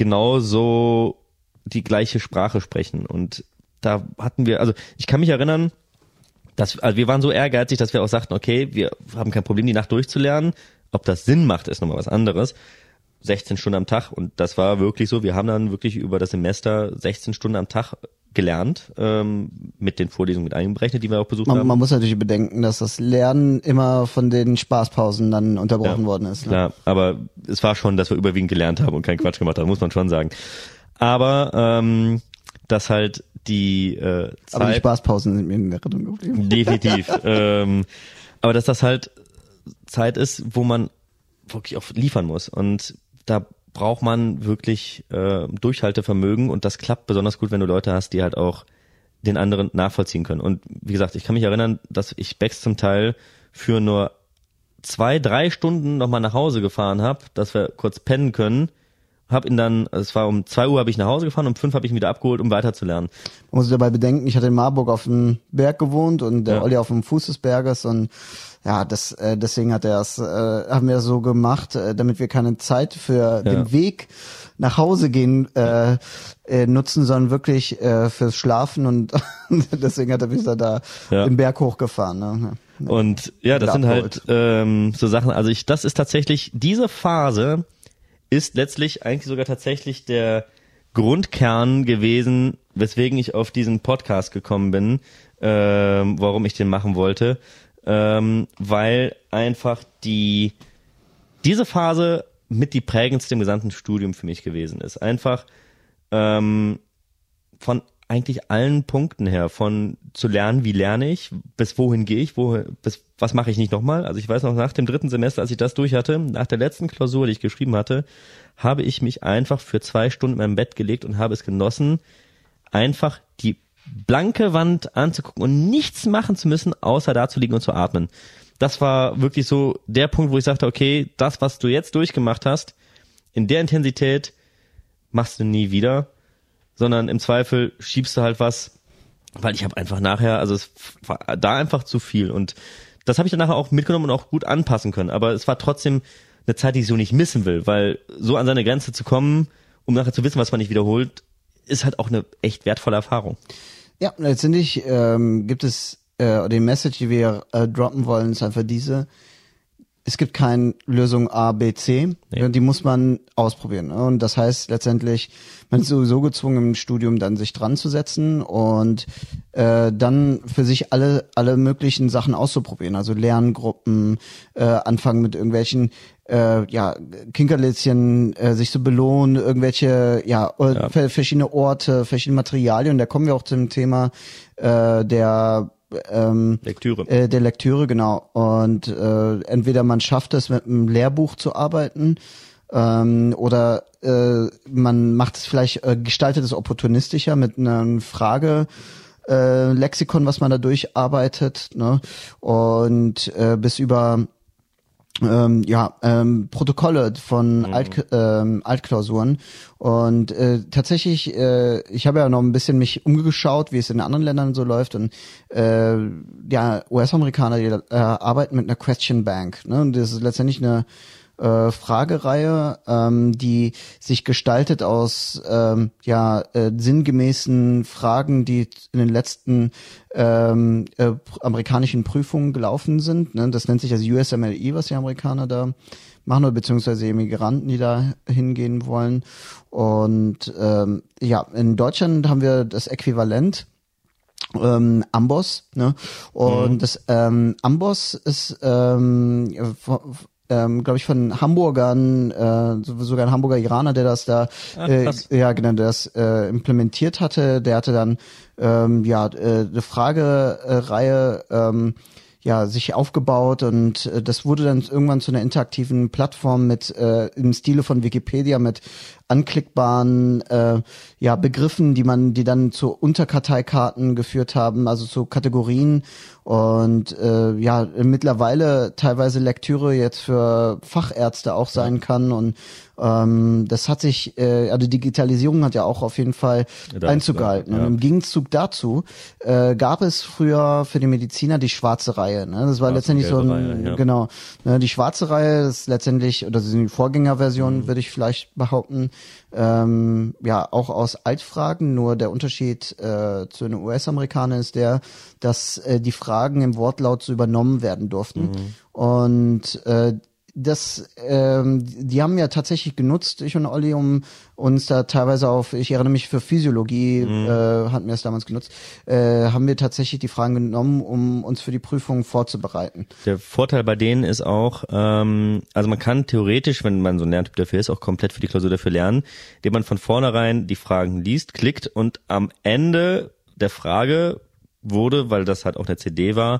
[SPEAKER 1] genauso die gleiche Sprache sprechen. Und da hatten wir, also ich kann mich erinnern, also wir waren so ehrgeizig, dass wir auch sagten, okay, wir haben kein Problem, die Nacht durchzulernen. Ob das Sinn macht, ist nochmal was anderes. 16 Stunden am Tag. Und das war wirklich so. Wir haben dann wirklich über das Semester 16 Stunden am Tag gelernt, mit den Vorlesungen mit einberechnet, die wir auch besucht haben.
[SPEAKER 2] Man muss natürlich bedenken, dass das Lernen immer von den Spaßpausen dann unterbrochen worden ist. Ne?
[SPEAKER 1] Klar, aber es war schon, dass wir überwiegend gelernt haben und keinen Quatsch gemacht haben, muss man schon sagen. Aber dass halt die Zeit...
[SPEAKER 2] Aber die Spaßpausen sind mir in Erinnerung geblieben.
[SPEAKER 1] Definitiv. Aber dass das halt Zeit ist, wo man wirklich auch liefern muss. Und da braucht man wirklich Durchhaltevermögen, und das klappt besonders gut, wenn du Leute hast, die halt auch den anderen nachvollziehen können. Und wie gesagt, ich kann mich erinnern, dass ich Bex zum Teil für nur 2-3 Stunden nochmal nach Hause gefahren habe, dass wir kurz pennen können. Hab ihn dann, es war um 2 Uhr habe ich nach Hause gefahren, um 5 habe ich ihn wieder abgeholt, um weiterzulernen.
[SPEAKER 2] Man muss dabei bedenken, ich hatte in Marburg auf dem Berg gewohnt und der Olli auf dem Fuß des Berges, und ja, deswegen haben wir so gemacht, damit wir keine Zeit für den Weg nach Hause gehen nutzen, sondern wirklich fürs Schlafen, und deswegen hat er mich da den Berg hochgefahren. Ne?
[SPEAKER 1] Und ja, das sind halt so Sachen, also das ist tatsächlich, diese Phase ist letztlich eigentlich sogar tatsächlich der Grundkern gewesen, weswegen ich auf diesen Podcast gekommen bin, warum ich den machen wollte, weil einfach diese Phase mit die prägendste im gesamten Studium für mich gewesen ist. Einfach von eigentlich allen Punkten her, von zu lernen, wie lerne ich, bis wohin gehe ich, was mache ich nicht nochmal. Also ich weiß noch, nach dem 3. Semester, als ich das durch hatte, nach der letzten Klausur, die ich geschrieben hatte, habe ich mich einfach für 2 Stunden in meinem Bett gelegt und habe es genossen, einfach die blanke Wand anzugucken und nichts machen zu müssen, außer da zu liegen und zu atmen. Das war wirklich so der Punkt, wo ich sagte, okay, das, was du jetzt durchgemacht hast, in der Intensität machst du nie wieder, sondern im Zweifel schiebst du halt was, weil ich habe einfach nachher, also es war da einfach zu viel, und das habe ich dann nachher auch mitgenommen und auch gut anpassen können, aber es war trotzdem eine Zeit, die ich so nicht missen will, weil so an seine Grenze zu kommen, um nachher zu wissen, was man nicht wiederholt, ist halt auch eine echt wertvolle Erfahrung.
[SPEAKER 2] Ja, letztendlich gibt es die Message, die wir droppen wollen, ist einfach diese: es gibt keine Lösung A, B, C. Nee. Die muss man ausprobieren. Und das heißt letztendlich, man ist sowieso gezwungen, im Studium dann sich dran zu setzen und dann für sich alle möglichen Sachen auszuprobieren. Also Lerngruppen, anfangen mit irgendwelchen Kinkerlitzchen, sich zu belohnen, irgendwelche verschiedene Orte, verschiedene Materialien. Da kommen wir auch zum Thema der Lektüre, genau. Und entweder man schafft es, mit einem Lehrbuch zu arbeiten, oder man macht es vielleicht, gestaltet es opportunistischer mit einer Frage, Lexikon, was man da durcharbeitet, ne? Und bis über Protokolle von Altklausuren. Und tatsächlich, ich habe ja noch ein bisschen mich umgeschaut, wie es in anderen Ländern so läuft. Und US-Amerikaner, die arbeiten mit einer Question Bank. Ne? Und das ist letztendlich eine Fragereihe, die sich gestaltet aus sinngemäßen Fragen, die in den letzten amerikanischen Prüfungen gelaufen sind. Ne? Das nennt sich das USMLE, was die Amerikaner da machen, oder beziehungsweise Immigranten, die da hingehen wollen. Und in Deutschland haben wir das Äquivalent Amboss, ne? Und das Amboss ist glaube ich, von Hamburgern, sogar ein Hamburger Iraner, der das da, implementiert hatte. Der hatte dann, eine Fragereihe, sich aufgebaut, und das wurde dann irgendwann zu einer interaktiven Plattform mit, im Stile von Wikipedia, mit anklickbaren, Begriffen, die dann zu Unterkarteikarten geführt haben, also zu Kategorien. Und mittlerweile teilweise Lektüre jetzt für Fachärzte auch sein kann. Und das hat sich, die Digitalisierung hat ja auch auf jeden Fall Einzug gehalten. Und im Gegenzug dazu gab es früher für die Mediziner die schwarze Reihe. Ne? Das war letztendlich so ein, genau, ne, die schwarze Reihe ist letztendlich, oder die Vorgängerversion, würde ich vielleicht behaupten, auch aus Altfragen, nur der Unterschied zu den US-Amerikanern ist der, dass die Fragen im Wortlaut so übernommen werden durften. Und die haben ja tatsächlich genutzt, ich und Olli, um uns da teilweise ich erinnere mich, für Physiologie hatten wir es damals genutzt, haben wir tatsächlich die Fragen genommen, um uns für die Prüfung vorzubereiten.
[SPEAKER 1] Der Vorteil bei denen ist auch, also man kann theoretisch, wenn man so ein Lerntyp dafür ist, auch komplett für die Klausur dafür lernen, indem man von vornherein die Fragen liest, klickt und am Ende der Frage wurde, weil das halt auch eine CD war,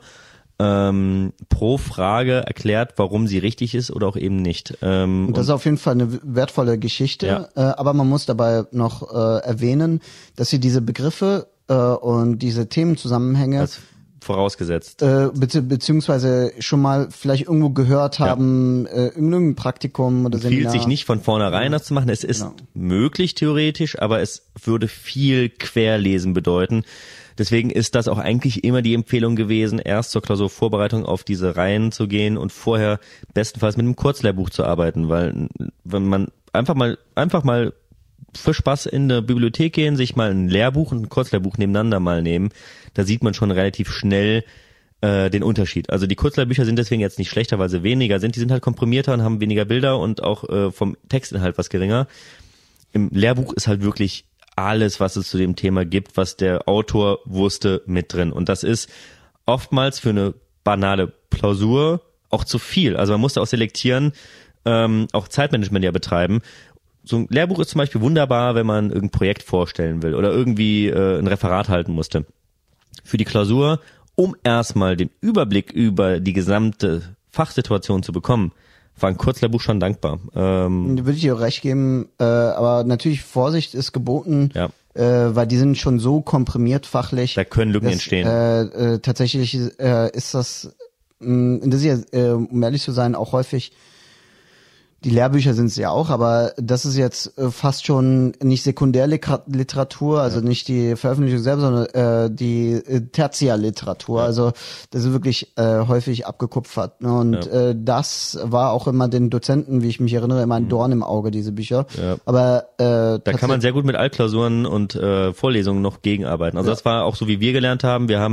[SPEAKER 1] pro Frage erklärt, warum sie richtig ist oder auch eben nicht.
[SPEAKER 2] Und das ist auf jeden Fall eine wertvolle Geschichte, aber man muss dabei noch erwähnen, dass sie diese Begriffe und diese Themenzusammenhänge
[SPEAKER 1] das vorausgesetzt
[SPEAKER 2] beziehungsweise schon mal vielleicht irgendwo gehört haben, irgendein Praktikum oder Seminar.
[SPEAKER 1] Es empfiehlt sich nicht von vornherein das zu machen. Es ist möglich theoretisch, aber es würde viel Querlesen bedeuten. Deswegen ist das auch eigentlich immer die Empfehlung gewesen, erst zur Klausurvorbereitung auf diese Reihen zu gehen und vorher bestenfalls mit einem Kurzlehrbuch zu arbeiten, weil wenn man einfach mal für Spaß in eine Bibliothek gehen, sich mal ein Lehrbuch und ein Kurzlehrbuch nebeneinander mal nehmen, da sieht man schon relativ schnell den Unterschied. Also die Kurzlehrbücher sind deswegen jetzt nicht schlechter, weil sie weniger sind, die sind halt komprimierter und haben weniger Bilder und auch vom Textinhalt was geringer. Im Lehrbuch ist halt wirklich alles, was es zu dem Thema gibt, was der Autor wusste, mit drin. Und das ist oftmals für eine banale Klausur auch zu viel. Also man musste auch selektieren, auch Zeitmanagement ja betreiben. So ein Lehrbuch ist zum Beispiel wunderbar, wenn man irgendein Projekt vorstellen will oder irgendwie ein Referat halten musste. Für die Klausur, um erstmal den Überblick über die gesamte Fachsituation zu bekommen, war ein Kurzlehrbuch schon dankbar.
[SPEAKER 2] Würde ich dir recht geben, aber natürlich Vorsicht ist geboten, weil die sind schon so komprimiert fachlich.
[SPEAKER 1] Da können Lücken entstehen.
[SPEAKER 2] Tatsächlich ist das ist ja, um ehrlich zu sein, auch häufig, die Lehrbücher sind es ja auch, aber das ist jetzt fast schon nicht Sekundärliteratur, also nicht die Veröffentlichung selbst, sondern die Tertiärliteratur. Also das ist wirklich häufig abgekupfert. Ne? Und das war auch immer den Dozenten, wie ich mich erinnere, immer ein Dorn im Auge, diese Bücher. Ja. Aber
[SPEAKER 1] da kann man sehr gut mit Altklausuren und Vorlesungen noch gegenarbeiten. Also das war auch so, wie wir gelernt haben. Wir haben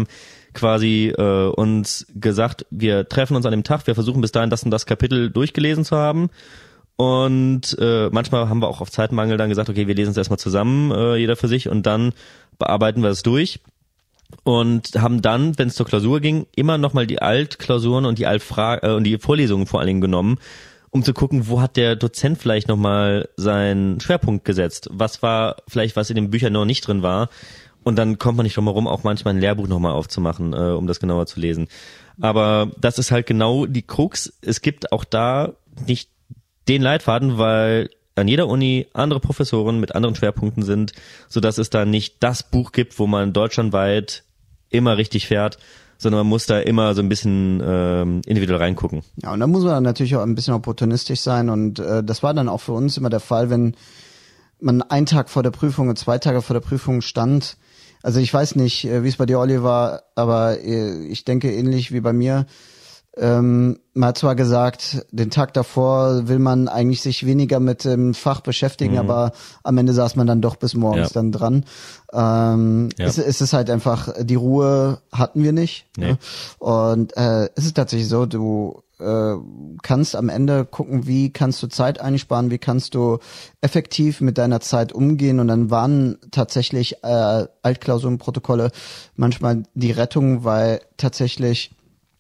[SPEAKER 1] quasi uns gesagt, wir treffen uns an dem Tag, wir versuchen bis dahin das und das Kapitel durchgelesen zu haben. Und manchmal haben wir auch auf Zeitmangel dann gesagt, okay, wir lesen es erstmal zusammen, jeder für sich, und dann bearbeiten wir es durch. Und haben dann, wenn es zur Klausur ging, immer nochmal die Altklausuren und und die Vorlesungen vor allen Dingen genommen, um zu gucken, wo hat der Dozent vielleicht nochmal seinen Schwerpunkt gesetzt. Was war vielleicht, was in den Büchern noch nicht drin war. Und dann kommt man nicht drum herum, auch manchmal ein Lehrbuch nochmal aufzumachen, um das genauer zu lesen. Aber das ist halt genau die Krux. Es gibt auch da nicht den Leitfaden, weil an jeder Uni andere Professoren mit anderen Schwerpunkten sind, sodass es da nicht das Buch gibt, wo man deutschlandweit immer richtig fährt, sondern man muss da immer so ein bisschen individuell reingucken.
[SPEAKER 2] Ja, und da muss man natürlich auch ein bisschen opportunistisch sein, und das war dann auch für uns immer der Fall, wenn man einen Tag vor der Prüfung und 2 Tage vor der Prüfung stand. Also ich weiß nicht, wie es bei dir, Olli, war, aber ich denke ähnlich wie bei mir. Man hat zwar gesagt, den Tag davor will man eigentlich sich weniger mit dem Fach beschäftigen, aber am Ende saß man dann doch bis morgens dann dran. Es ist halt einfach, die Ruhe hatten wir nicht.
[SPEAKER 1] Nee.
[SPEAKER 2] Ne? Und es ist tatsächlich so, du kannst am Ende gucken, wie kannst du Zeit einsparen, wie kannst du effektiv mit deiner Zeit umgehen, und dann waren tatsächlich Altklausurenprotokolle manchmal die Rettung, weil tatsächlich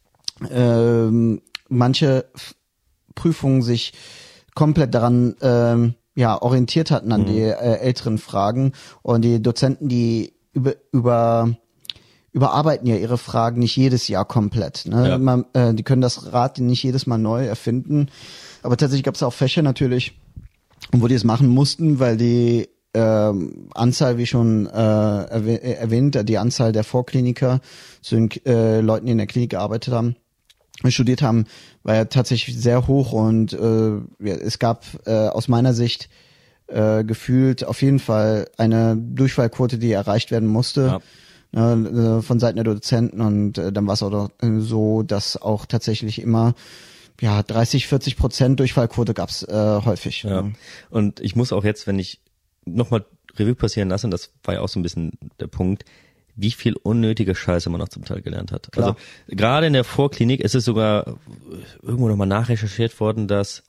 [SPEAKER 2] manche Prüfungen sich komplett daran orientiert hatten an die älteren Fragen, und die Dozenten, die überarbeiten ja ihre Fragen nicht jedes Jahr komplett. Ne? Ja. Die können das Rad nicht jedes Mal neu erfinden, aber tatsächlich gab es auch Fächer natürlich, wo die es machen mussten, weil die Anzahl, wie schon erwähnt, die Anzahl der Vorkliniker zu den Leuten, die in der Klinik gearbeitet haben, studiert haben, war ja tatsächlich sehr hoch, und es gab aus meiner Sicht gefühlt auf jeden Fall eine Durchfallquote, die erreicht werden musste von Seiten der Dozenten, und dann war es auch so, dass auch tatsächlich immer 30-40% Durchfallquote gab's häufig.
[SPEAKER 1] Ja. Und ich muss auch jetzt, wenn ich nochmal Revue passieren lasse, und das war ja auch so ein bisschen der Punkt, wie viel unnötige Scheiße man noch zum Teil gelernt hat.
[SPEAKER 2] Klar.
[SPEAKER 1] Also gerade in der Vorklinik ist es sogar irgendwo nochmal nachrecherchiert worden, dass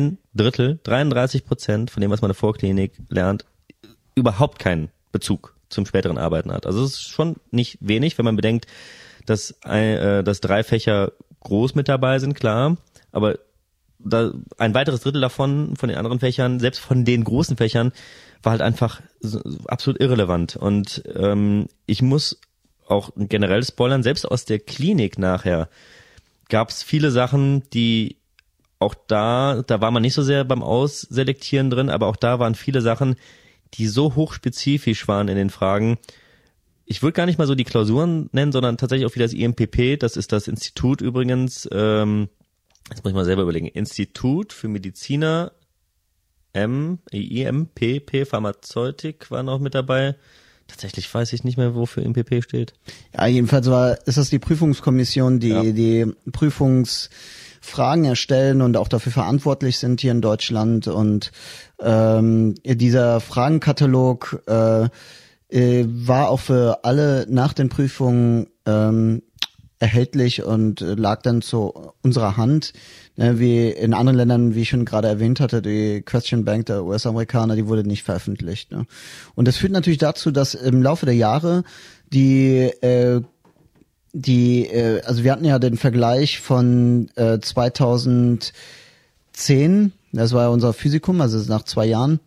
[SPEAKER 1] 33% von dem, was man in der Vorklinik lernt, überhaupt keinen Bezug zum späteren Arbeiten hat. Also es ist schon nicht wenig, wenn man bedenkt, dass 3 Fächer groß mit dabei sind, klar, aber ein weiteres Drittel davon, von den anderen Fächern, selbst von den großen Fächern, war halt einfach absolut irrelevant. Und ich muss auch generell spoilern, selbst aus der Klinik nachher gab es viele Sachen, die auch da war man nicht so sehr beim Ausselektieren drin, aber auch da waren viele Sachen, die so hochspezifisch waren in den Fragen. Ich würde gar nicht mal so die Klausuren nennen, sondern tatsächlich auch wieder das IMPP, das ist das Institut übrigens, jetzt muss ich mal selber überlegen, Institut für Mediziner, IMPP, Pharmazeutik war noch mit dabei. Tatsächlich weiß ich nicht mehr, wofür IMPP steht.
[SPEAKER 2] Ja, jedenfalls ist das die Prüfungskommission, die Prüfungsfragen erstellen und auch dafür verantwortlich sind hier in Deutschland. Und dieser Fragenkatalog war auch für alle nach den Prüfungen erhältlich und lag dann zu unserer Hand. Wie in anderen Ländern, wie ich schon gerade erwähnt hatte, die Question Bank der US-Amerikaner, die wurde nicht veröffentlicht. Ne? Und das führt natürlich dazu, dass im Laufe der Jahre also wir hatten ja den Vergleich von 2010, das war ja unser Physikum, also nach 2 Jahren,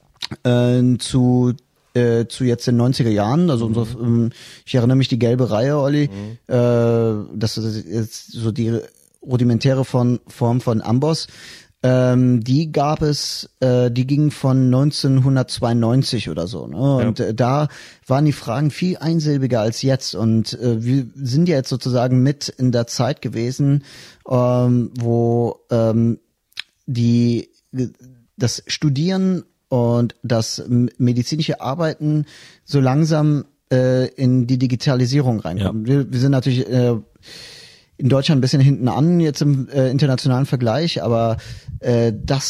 [SPEAKER 2] zu jetzt den 90er Jahren, also ich erinnere mich, die gelbe Reihe, Olli, das ist jetzt so die rudimentäre Form von Amboss, die ging von 1992 oder so, ne? Und da waren die Fragen viel einsilbiger als jetzt, und wir sind ja jetzt sozusagen mit in der Zeit gewesen, wo das Studieren und das medizinische Arbeiten so langsam in die Digitalisierung reinkommt. Wir sind natürlich in Deutschland ein bisschen hinten an jetzt im internationalen Vergleich, aber da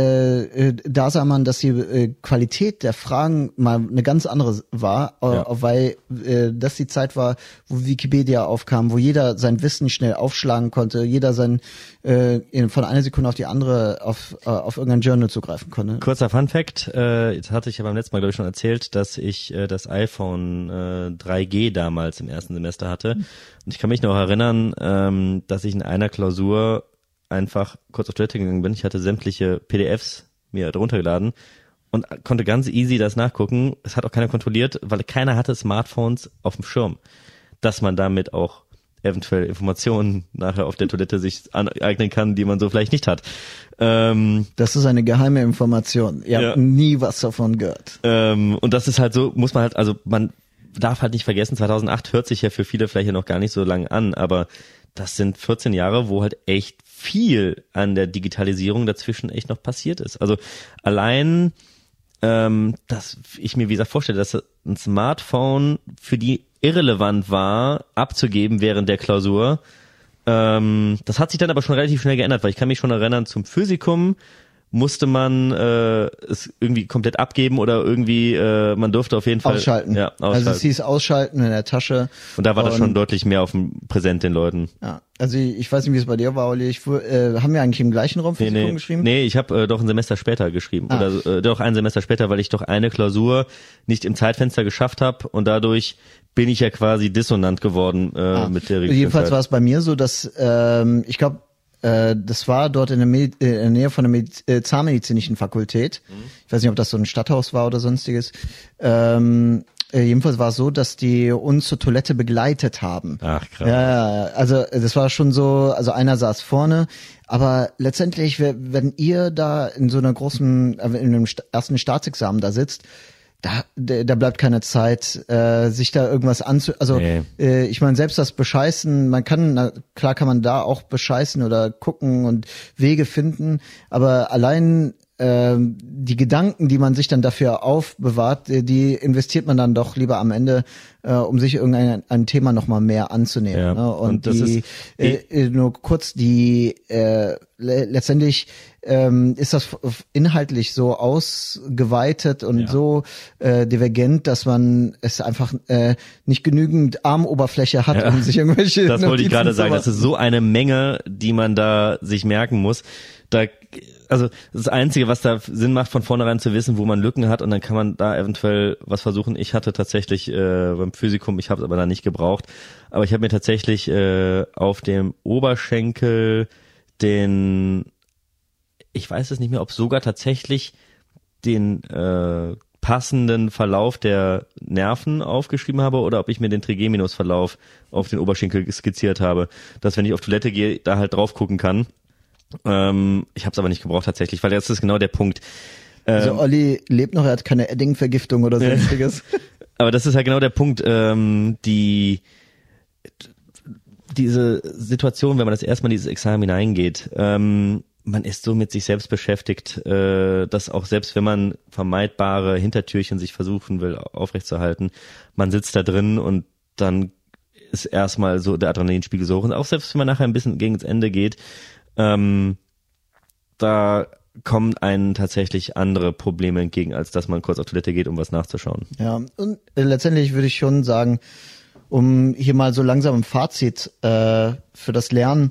[SPEAKER 2] sah man, dass die Qualität der Fragen mal eine ganz andere war, weil das die Zeit war, wo Wikipedia aufkam, wo jeder sein Wissen schnell aufschlagen konnte, jeder von einer Sekunde auf die andere auf irgendein Journal zugreifen konnte.
[SPEAKER 1] Kurzer Funfact, jetzt hatte ich ja beim letzten Mal, glaube ich, schon erzählt, dass ich das iPhone 3G damals im ersten Semester hatte. Und ich kann mich noch erinnern, dass ich in einer Klausur einfach kurz auf Toilette gegangen bin. Ich hatte sämtliche PDFs mir drunter geladen und konnte ganz easy das nachgucken. Es hat auch keiner kontrolliert, weil keiner hatte Smartphones auf dem Schirm, dass man damit auch eventuell Informationen nachher auf der Toilette sich aneignen kann, die man so vielleicht nicht hat.
[SPEAKER 2] Das ist eine geheime Information. Ihr habt nie was davon gehört.
[SPEAKER 1] Und das ist halt so, muss man halt, also man darf halt nicht vergessen, 2008 hört sich ja für viele vielleicht ja noch gar nicht so lang an, aber das sind 14 Jahre, wo halt echt viel an der Digitalisierung dazwischen echt noch passiert ist. Also allein, dass ich mir wie gesagt vorstelle, dass ein Smartphone für die irrelevant war, abzugeben während der Klausur. Das hat sich dann aber schon relativ schnell geändert, weil ich kann mich schon erinnern, zum Physikum musste man es irgendwie komplett abgeben oder irgendwie, man durfte auf jeden Fall
[SPEAKER 2] ausschalten.
[SPEAKER 1] Ja, ausschalten.
[SPEAKER 2] Also es hieß ausschalten in der Tasche.
[SPEAKER 1] Und da war das schon deutlich mehr auf dem Präsent den Leuten.
[SPEAKER 2] Ja, also ich weiß nicht, wie es bei dir war, Olli. Haben wir eigentlich im gleichen Raum Physikum geschrieben?
[SPEAKER 1] Nee, ich habe doch ein Semester später geschrieben. Oder doch ein Semester später, weil ich doch eine Klausur nicht im Zeitfenster geschafft habe und dadurch bin ich ja quasi dissonant geworden mit der Regelzeit.
[SPEAKER 2] Jedenfalls war es bei mir so, dass ich glaube, das war dort in der Nähe von der Zahnmedizinischen Fakultät. Ich weiß nicht, ob das so ein Stadthaus war oder sonstiges. Jedenfalls war es so, dass die uns zur Toilette begleitet haben.
[SPEAKER 1] Ach, krass.
[SPEAKER 2] Ja, also das war schon so, also einer saß vorne, aber letztendlich, wenn ihr da in so einer großen, in einem ersten Staatsexamen da sitzt, da bleibt keine Zeit, sich da irgendwas ich meine, selbst das Bescheißen, klar kann man da auch bescheißen oder gucken und Wege finden, aber allein die Gedanken, die man sich dann dafür aufbewahrt, die investiert man dann doch lieber am Ende, um sich ein Thema nochmal mehr anzunehmen.
[SPEAKER 1] Ja,
[SPEAKER 2] ne? Und das nur kurz, letztendlich ist das inhaltlich so ausgeweitet und so divergent, dass man es einfach nicht genügend Armoberfläche hat, um sich irgendwelche
[SPEAKER 1] Das wollte ich gerade sagen, das ist so eine Menge, die man da sich merken muss. Also das Einzige, was da Sinn macht, von vornherein zu wissen, wo man Lücken hat und dann kann man da eventuell was versuchen. Ich hatte tatsächlich beim Physikum, ich habe es aber da nicht gebraucht, aber ich habe mir tatsächlich auf dem Oberschenkel ich weiß es nicht mehr, ob sogar tatsächlich den passenden Verlauf der Nerven aufgeschrieben habe oder ob ich mir den Trigeminusverlauf auf den Oberschenkel skizziert habe, dass wenn ich auf Toilette gehe, da halt drauf gucken kann. Ich habe es aber nicht gebraucht tatsächlich, weil das ist genau der Punkt.
[SPEAKER 2] Also Olli lebt noch, er hat keine Edding-Vergiftung oder sonstiges.
[SPEAKER 1] Aber das ist halt genau der Punkt, diese Situation, wenn man das erstmal in dieses Examen hineingeht, man ist so mit sich selbst beschäftigt, dass auch selbst wenn man vermeidbare Hintertürchen sich versuchen will aufrechtzuerhalten, man sitzt da drin und dann ist erstmal so der Adrenalinspiegel so hoch. Und auch selbst wenn man nachher ein bisschen gegen das Ende geht, da kommen einen tatsächlich andere Probleme entgegen, als dass man kurz auf Toilette geht, um was nachzuschauen.
[SPEAKER 2] Ja, und letztendlich würde ich schon sagen, um hier mal so langsam ein Fazit für das Lernen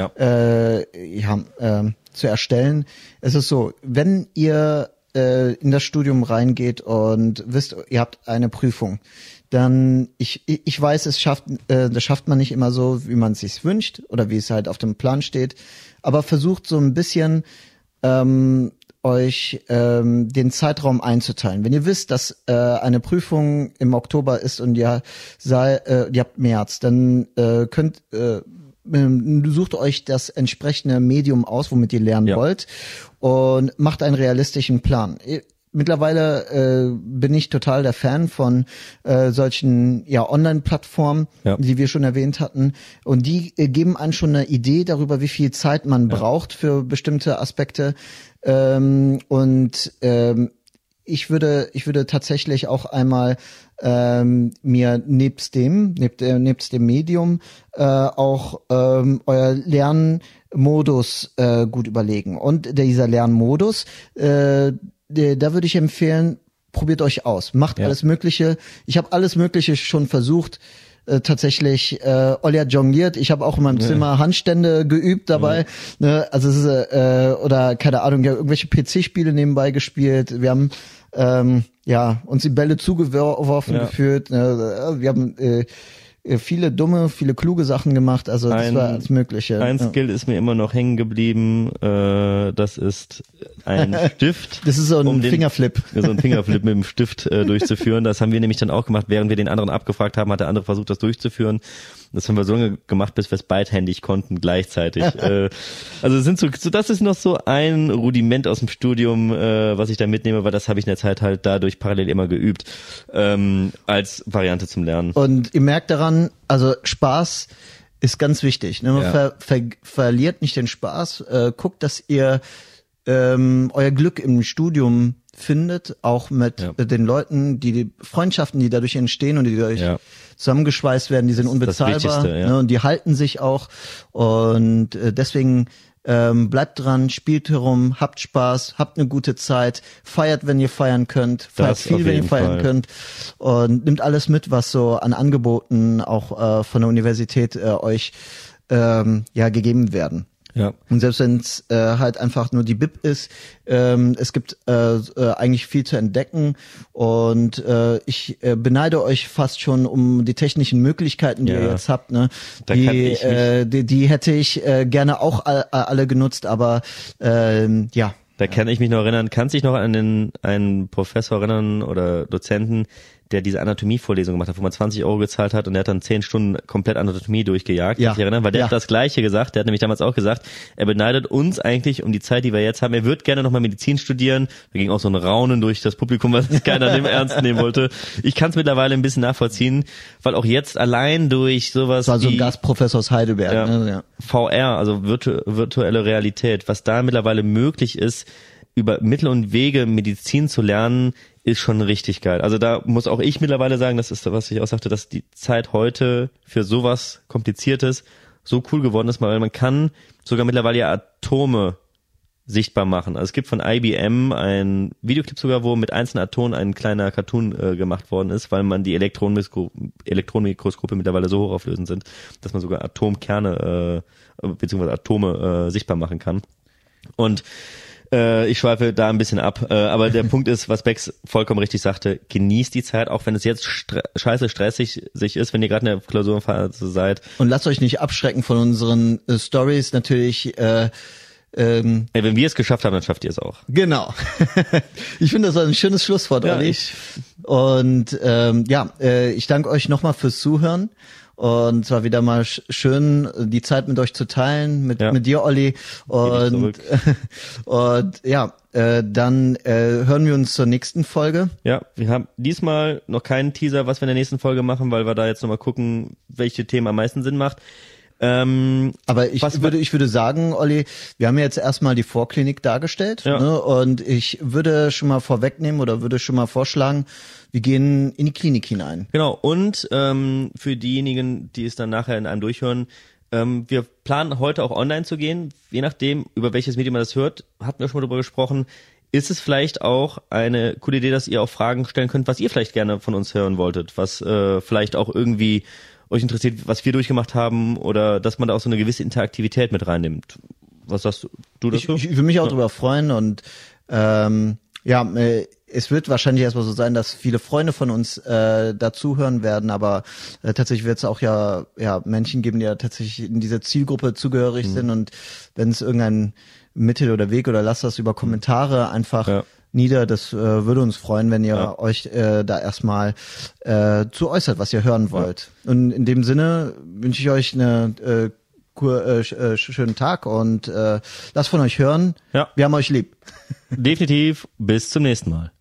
[SPEAKER 2] zu erstellen. Es ist so, wenn ihr in das Studium reingeht und wisst, ihr habt eine Prüfung, dann ich weiß, das schafft man nicht immer so, wie man es sich wünscht oder wie es halt auf dem Plan steht, aber versucht so ein bisschen euch den Zeitraum einzuteilen. Wenn ihr wisst, dass eine Prüfung im Oktober ist und ihr habt März, dann sucht euch das entsprechende Medium aus, womit ihr lernen wollt und macht einen realistischen Plan. Mittlerweile bin ich total der Fan von solchen Online-Plattformen, die wir schon erwähnt hatten. Und die geben einem schon eine Idee darüber, wie viel Zeit man braucht für bestimmte Aspekte. Ich würde tatsächlich auch einmal mir nebst dem Medium auch euer Lernmodus gut überlegen. Und dieser Lernmodus, da würde ich empfehlen, probiert euch aus, macht alles Mögliche. Ich habe alles Mögliche schon versucht. Tatsächlich, Olli hat jongliert, ich habe auch in meinem Zimmer Handstände geübt dabei, ne? Also es ist, oder keine Ahnung, ja, irgendwelche PC-Spiele nebenbei gespielt, wir haben uns die Bälle zugeworfen gefühlt, ne? Wir haben viele kluge Sachen gemacht, also das war alles Mögliche.
[SPEAKER 1] Ein Skill ist mir immer noch hängen geblieben, das ist ein Stift.
[SPEAKER 2] Das ist so ein Fingerflip.
[SPEAKER 1] So ein Fingerflip mit dem Stift durchzuführen. Das haben wir nämlich dann auch gemacht, während wir den anderen abgefragt haben, hat der andere versucht, das durchzuführen. Das haben wir so lange gemacht, bis wir es beidhändig konnten gleichzeitig. Also das ist noch so ein Rudiment aus dem Studium, was ich da mitnehme, weil das habe ich in der Zeit halt dadurch parallel immer geübt, als Variante zum Lernen.
[SPEAKER 2] Und ihr merkt daran, also Spaß ist ganz wichtig. Ne? Man verliert nicht den Spaß. Guckt, dass ihr euer Glück im Studium findet, auch mit den Leuten, die Freundschaften, die dadurch entstehen und die dadurch zusammengeschweißt werden, die sind unbezahlbar, ne, und die halten sich auch, und deswegen bleibt dran, spielt herum, habt Spaß, habt eine gute Zeit, feiert, wenn ihr feiern könnt, feiert viel, wenn ihr feiern könnt, und nimmt alles mit, was so an Angeboten auch von der Universität euch gegeben werden.
[SPEAKER 1] Ja.
[SPEAKER 2] Und selbst wenn es halt einfach nur die Bib ist, es gibt eigentlich viel zu entdecken, und ich beneide euch fast schon um die technischen Möglichkeiten, die ihr jetzt habt. Ne? Die hätte ich gerne auch alle genutzt, aber
[SPEAKER 1] Da kann ich mich noch erinnern, kannst dich noch an einen Professor erinnern oder Dozenten, der diese Anatomievorlesung gemacht hat, wo man 20 € gezahlt hat, und der hat dann 10 Stunden komplett Anatomie durchgejagt.
[SPEAKER 2] Ja.
[SPEAKER 1] Kann ich erinnern, weil der hat das Gleiche gesagt. Der hat nämlich damals auch gesagt, er beneidet uns eigentlich um die Zeit, die wir jetzt haben. Er wird gerne nochmal Medizin studieren. Da ging auch so ein Raunen durch das Publikum, was keiner dem ernst nehmen wollte. Ich kann es mittlerweile ein bisschen nachvollziehen, weil auch jetzt allein durch sowas
[SPEAKER 2] das war so ein Gastprofessor aus Heidelberg. Ne?
[SPEAKER 1] VR, also virtuelle Realität, was da mittlerweile möglich ist, über Mittel und Wege Medizin zu lernen, ist schon richtig geil. Also da muss auch ich mittlerweile sagen, das ist, was ich auch sagte, dass die Zeit heute für sowas Kompliziertes so cool geworden ist, weil man kann sogar mittlerweile ja Atome sichtbar machen. Also es gibt von IBM einen Videoclip sogar, wo mit einzelnen Atomen ein kleiner Cartoon gemacht worden ist, weil man die Elektronenmikroskope mittlerweile so hochauflösend sind, dass man sogar Atomkerne beziehungsweise Atome sichtbar machen kann. Und ich schweife da ein bisschen ab, aber der Punkt ist, was Bex vollkommen richtig sagte, genießt die Zeit, auch wenn es jetzt scheiße stressig ist, wenn ihr gerade in der Klausurenphase seid.
[SPEAKER 2] Und lasst euch nicht abschrecken von unseren Stories, natürlich.
[SPEAKER 1] Wenn wir es geschafft haben, dann schafft ihr es auch.
[SPEAKER 2] Genau. Ich finde, das war ein schönes Schlusswort, Olli. Und ich danke euch nochmal fürs Zuhören. Und es war wieder mal schön, die Zeit mit euch zu teilen, mit dir, Olli. Und dann hören wir uns zur nächsten Folge.
[SPEAKER 1] Ja, wir haben diesmal noch keinen Teaser, was wir in der nächsten Folge machen, weil wir da jetzt nochmal gucken, welche Themen am meisten Sinn macht.
[SPEAKER 2] Aber ich würde sagen, Olli, wir haben jetzt erstmal die Vorklinik dargestellt, ne? Und ich würde schon mal vorwegnehmen oder würde schon mal vorschlagen, wir gehen in die Klinik hinein.
[SPEAKER 1] Genau, und für diejenigen, die es dann nachher in einem durchhören, wir planen heute auch online zu gehen, je nachdem, über welches Medium man das hört, hatten wir schon mal darüber gesprochen. Ist es vielleicht auch eine coole Idee, dass ihr auch Fragen stellen könnt, was ihr vielleicht gerne von uns hören wolltet, was vielleicht auch irgendwie euch interessiert, was wir durchgemacht haben, oder dass man da auch so eine gewisse Interaktivität mit reinnimmt. Was sagst du dazu?
[SPEAKER 2] Ich würde mich auch darüber freuen, und es wird wahrscheinlich erstmal so sein, dass viele Freunde von uns dazuhören werden, aber tatsächlich wird es auch Menschen geben, die ja tatsächlich in dieser Zielgruppe zugehörig sind, und wenn es irgendein Mittel oder Weg, oder lasst das über Kommentare einfach nieder. Das würde uns freuen, wenn ihr euch da erstmal zu äußert, was ihr hören wollt. Und in dem Sinne wünsche ich euch eine schönen Tag, und lasst von euch hören. Ja. Wir haben euch lieb.
[SPEAKER 1] Definitiv. Bis zum nächsten Mal.